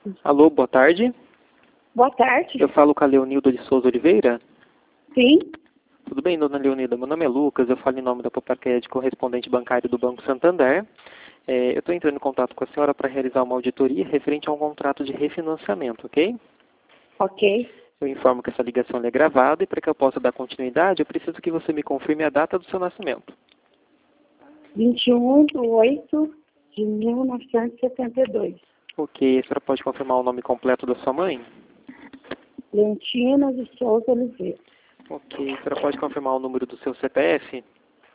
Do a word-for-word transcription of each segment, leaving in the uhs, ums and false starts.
Alô, boa tarde. Boa tarde. Eu falo com a Leonilda de Souza Oliveira. Sim. Tudo bem, dona Leonilda? Meu nome é Lucas, eu falo em nome da Popacred, correspondente bancário do Banco Santander. É, eu estou entrando em contato com a senhora para realizar uma auditoria referente a um contrato de refinanciamento, ok? Ok. Eu informo que essa ligação é gravada e para que eu possa dar continuidade, eu preciso que você me confirme a data do seu nascimento. vinte e um de oito de mil novecentos e setenta e dois. Ok, a senhora pode confirmar o nome completo da sua mãe? Lentina de Souza Oliveira. Ok, a senhora pode confirmar o número do seu C P F?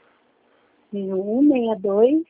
um seis dois,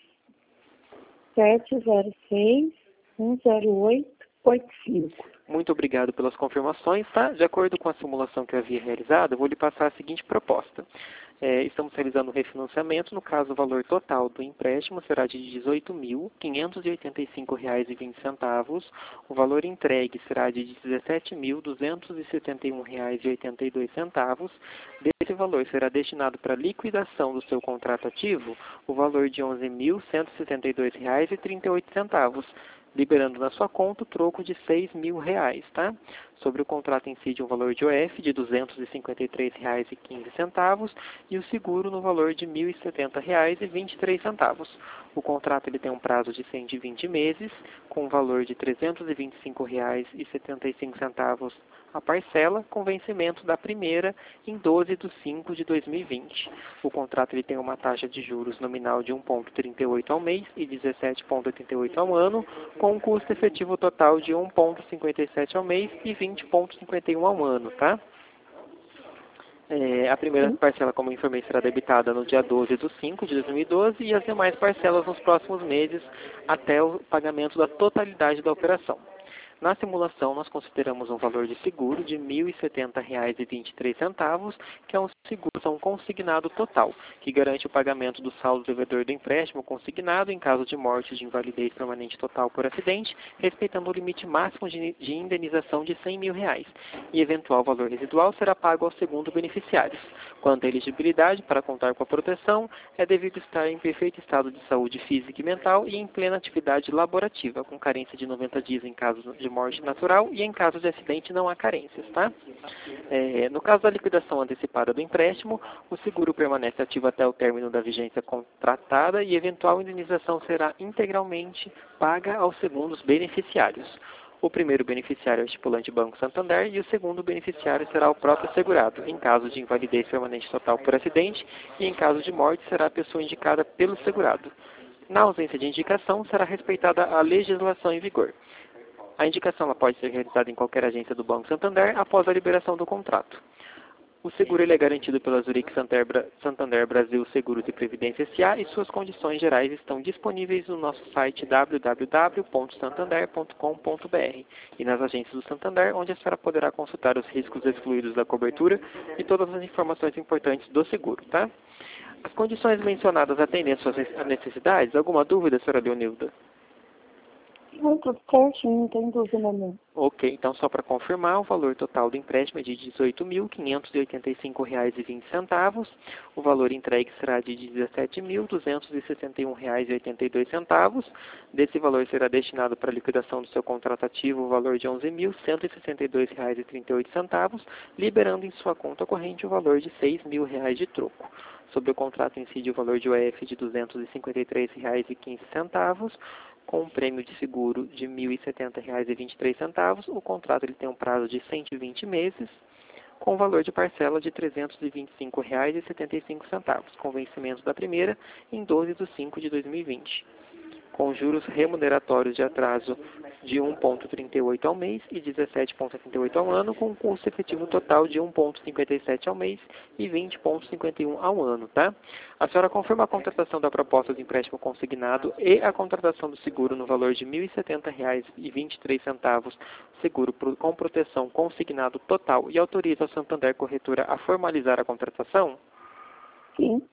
sete zero seis, um zero oito, oito cinco. Muito obrigado pelas confirmações, tá? De acordo com a simulação que eu havia realizado, eu vou lhe passar a seguinte proposta. É, estamos realizando o refinanciamento, no caso o valor total do empréstimo será de dezoito mil, quinhentos e oitenta e cinco reais e vinte centavos, o valor entregue será de dezessete mil, duzentos e setenta e um reais e oitenta e dois centavos, desse valor será destinado para liquidação do seu contrato ativo o valor de onze mil, cento e setenta e dois reais e trinta e oito centavos, liberando na sua conta o troco de seis mil reais, tá? Sobre o contrato incide um valor de O F de duzentos e cinquenta e três reais e quinze centavos e o seguro no valor de mil e setenta reais e vinte e três centavos. O contrato ele tem um prazo de cento e vinte meses, com um valor de trezentos e vinte e cinco reais e setenta e cinco centavos a parcela, com vencimento da primeira em doze de cinco de dois mil e vinte. O contrato ele tem uma taxa de juros nominal de um vírgula trinta e oito ao mês e dezessete vírgula oitenta e oito ao ano, com um custo efetivo total de um vírgula cinquenta e sete ao mês e vinte vírgula cinquenta e um ao ano, tá? É, a primeira Sim. parcela, como eu informei, será debitada no dia doze de cinco de dois mil e doze e as demais parcelas nos próximos meses até o pagamento da totalidade da operação. Na simulação, nós consideramos um valor de seguro de mil e setenta reais e vinte e três centavos, que é um seguro um consignado total, que garante o pagamento do saldo devedor do empréstimo consignado em caso de morte de invalidez permanente total por acidente, respeitando o limite máximo de de indenização de cem mil reais, e eventual valor residual será pago ao segundo beneficiário. Quanto à elegibilidade para contar com a proteção, é devido estar em perfeito estado de saúde física e mental e em plena atividade laborativa, com carência de noventa dias em caso de morte natural e em caso de acidente não há carências, tá? É, no caso da liquidação antecipada do empréstimo, o seguro permanece ativo até o término da vigência contratada e eventual indenização será integralmente paga aos segundos beneficiários. O primeiro beneficiário é o estipulante Banco Santander e o segundo beneficiário será o próprio segurado, em caso de invalidez permanente total por acidente e em caso de morte será a pessoa indicada pelo segurado. Na ausência de indicação, será respeitada a legislação em vigor. A indicação ela pode ser realizada em qualquer agência do Banco Santander após a liberação do contrato. O seguro ele é garantido pela Zurich Santander Brasil Seguros e Previdência S A e suas condições gerais estão disponíveis no nosso site w w w ponto santander ponto com ponto b r e nas agências do Santander, onde a senhora poderá consultar os riscos excluídos da cobertura e todas as informações importantes do seguro, tá? As condições mencionadas atendem às suas necessidades? Alguma dúvida, senhora Leonilda? Não, tudo certinho, não tem dúvida nenhuma. Ok, então só para confirmar, o valor total do empréstimo é de dezoito mil, quinhentos e oitenta e cinco reais e vinte centavos. O valor entregue será de dezessete mil, duzentos e sessenta e um reais e oitenta e dois centavos. Desse valor será destinado para a liquidação do seu contrato ativo o valor de onze mil, cento e sessenta e dois reais e trinta e oito centavos, liberando em sua conta corrente o valor de seis mil reais de troco. Sobre o contrato incide o valor de O F de duzentos e cinquenta e três reais e quinze centavos, com um prêmio de seguro de mil e setenta reais e vinte e três centavos. O contrato ele tem um prazo de cento e vinte meses, com valor de parcela de trezentos e vinte e cinco reais e setenta e cinco centavos, com vencimento da primeira em doze de cinco de dois mil e vinte. Com juros remuneratórios de atraso de um vírgula trinta e oito ao mês e dezessete vírgula setenta e oito ao ano, com um custo efetivo total de um vírgula cinquenta e sete ao mês e vinte vírgula cinquenta e um ao ano, tá? A senhora confirma a contratação da proposta de empréstimo consignado e a contratação do seguro no valor de mil e setenta reais e vinte e três centavos, seguro com proteção consignado total, e autoriza a Santander Corretora a formalizar a contratação? Sim.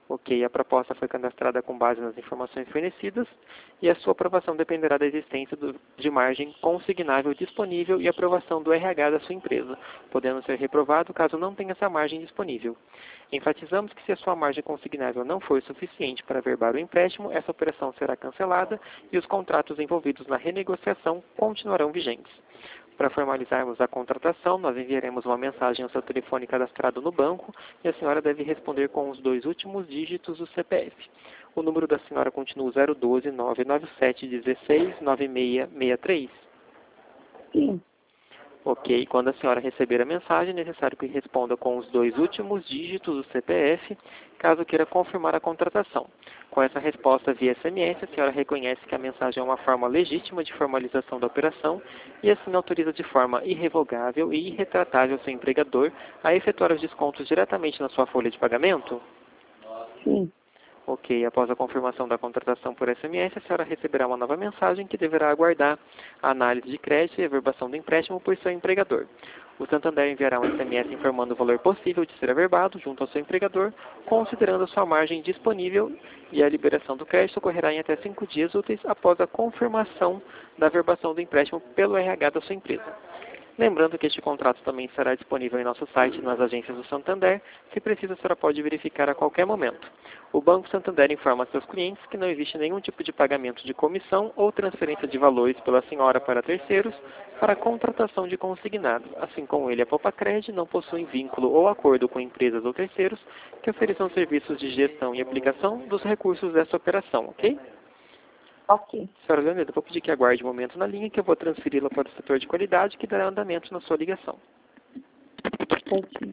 Ok, a proposta foi cadastrada com base nas informações fornecidas e a sua aprovação dependerá da existência do, de margem consignável disponível e aprovação do R H da sua empresa, podendo ser reprovado caso não tenha essa margem disponível. Enfatizamos que se a sua margem consignável não for suficiente para averbar o empréstimo, essa operação será cancelada e os contratos envolvidos na renegociação continuarão vigentes. Para formalizarmos a contratação, nós enviaremos uma mensagem ao seu telefone cadastrado no banco e a senhora deve responder com os dois últimos dígitos do C P F. O número da senhora continua zero um dois, nove nove sete, um seis, nove seis seis três. Sim. Ok, quando a senhora receber a mensagem, é necessário que responda com os dois últimos dígitos do C P F, caso queira confirmar a contratação. Com essa resposta via S M S, a senhora reconhece que a mensagem é uma forma legítima de formalização da operação e assim autoriza de forma irrevogável e irretratável seu empregador a efetuar os descontos diretamente na sua folha de pagamento? Sim. Ok, após a confirmação da contratação por S M S, a senhora receberá uma nova mensagem que deverá aguardar a análise de crédito e a averbação do empréstimo por seu empregador. O Santander enviará um S M S informando o valor possível de ser averbado junto ao seu empregador, considerando a sua margem disponível, e a liberação do crédito ocorrerá em até cinco dias úteis após a confirmação da averbação do empréstimo pelo R H da sua empresa. Lembrando que este contrato também será disponível em nosso site e nas agências do Santander. Se precisa, a senhora pode verificar a qualquer momento. O Banco Santander informa a seus clientes que não existe nenhum tipo de pagamento de comissão ou transferência de valores pela senhora para terceiros para a contratação de consignado. Assim como ele, a Popacred não possui vínculo ou acordo com empresas ou terceiros que ofereçam serviços de gestão e aplicação dos recursos dessa operação, ok? Ok. Senhora Leonilda, vou pedir que aguarde um momento na linha que eu vou transferi-la para o setor de qualidade que dará andamento na sua ligação. Ok.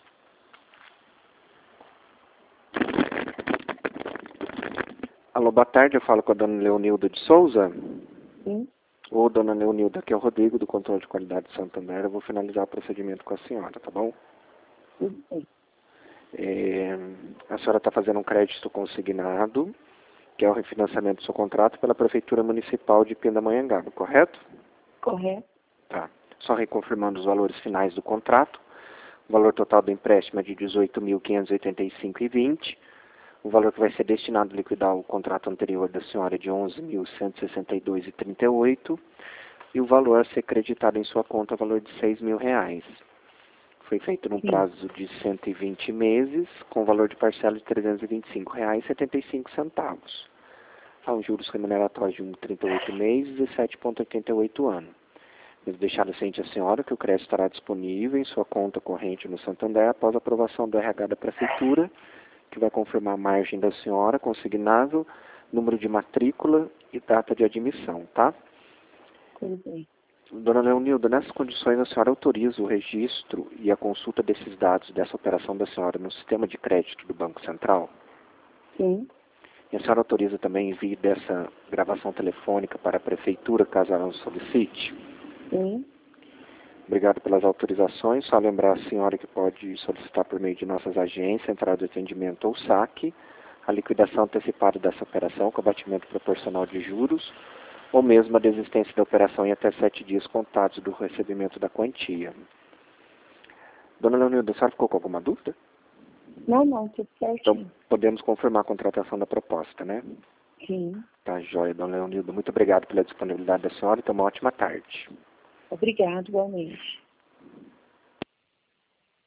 Alô, boa tarde, eu falo com a dona Leonilda de Souza. Sim. Ô, dona Leonilda, aqui é o Rodrigo do Controle de Qualidade de Santander. Eu vou finalizar o procedimento com a senhora, tá bom? Tudo bem. É, a senhora está fazendo um crédito consignado, que é o refinanciamento do seu contrato pela Prefeitura Municipal de Pindamonhangaba, correto? Correto. Tá. Só reconfirmando os valores finais do contrato. O valor total do empréstimo é de dezoito mil quinhentos e oitenta e cinco reais e vinte centavos. O valor que vai ser destinado a liquidar o contrato anterior da senhora é de onze mil cento e sessenta e dois reais e trinta e oito centavos. E o valor a ser creditado em sua conta é o valor de seis mil reais. Foi feito num Sim. prazo de cento e vinte meses, com valor de parcela de trezentos e vinte e cinco reais e setenta e cinco centavos. Há um juros remuneratórios de um vírgula trinta e oito meses e sete vírgula oitenta e oito ano. Devo deixar ciente a senhora que o crédito estará disponível em sua conta corrente no Santander após a aprovação do R H da Prefeitura, que vai confirmar a margem da senhora, consignável, número de matrícula e data de admissão, tá? Tudo bem. Dona Leonilda, nessas condições a senhora autoriza o registro e a consulta desses dados dessa operação da senhora no sistema de crédito do Banco Central? Sim. E a senhora autoriza também envio dessa gravação telefônica para a Prefeitura, caso ela não solicite? Sim. Obrigado pelas autorizações. Só lembrar a senhora que pode solicitar por meio de nossas agências, entrada de atendimento ou saque, a liquidação antecipada dessa operação com abatimento proporcional de juros, ou mesmo a desistência da operação em até sete dias contados do recebimento da quantia. Dona Leonilda, a senhora ficou com alguma dúvida? Não, não, tudo certinho. Então, podemos confirmar a contratação da proposta, né? Sim. Tá joia, dona Leonilda. Muito obrigado pela disponibilidade da senhora e tenha uma ótima tarde. Obrigado, igualmente.